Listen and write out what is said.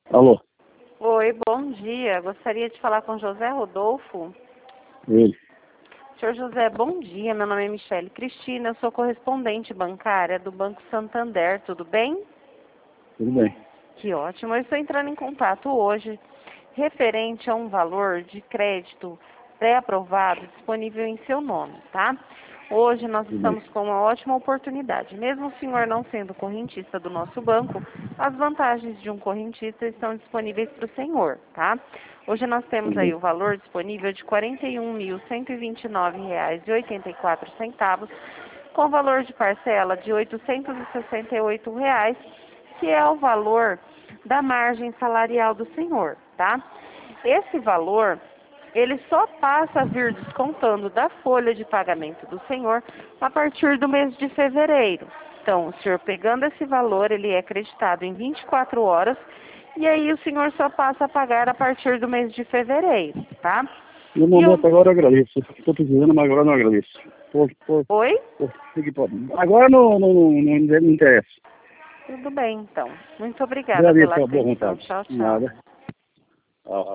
Alô? Oi, bom dia. Gostaria de falar com José Rodolfo. Ele. Senhor José, bom dia. Meu nome é Michele Cristina. Eu sou correspondente bancária do Banco Santander. Tudo bem? Tudo bem. Que ótimo. Eu estou entrando em contato hoje referente a um valor de crédito pré-aprovado disponível em seu nome, tá? Hoje nós Tudo bem. estamos com uma ótima oportunidade. Mesmo o senhor não sendo correntista do nosso banco, as vantagens de um correntista estão disponíveis para o senhor, tá? Hoje nós temos Tudo aí bem. o valor disponível de R$ 41.129,84, com valor de parcela de R$ 868, que é o valor da margem salarial do senhor, tá? Esse valor, ele só passa a vir descontando da folha de pagamento do senhor a partir do mês de fevereiro. Então, o senhor pegando esse valor, ele é creditado em 24 horas, e aí o senhor só passa a pagar a partir do mês de fevereiro, tá? No E momento agora eu agradeço. Estou precisando, mas agora eu não agradeço. Oi? Agora não interessa. Tudo bem, então. Muito obrigada Agradeço pela a boa atenção. vontade. Tchau, tchau. Nada. Ah.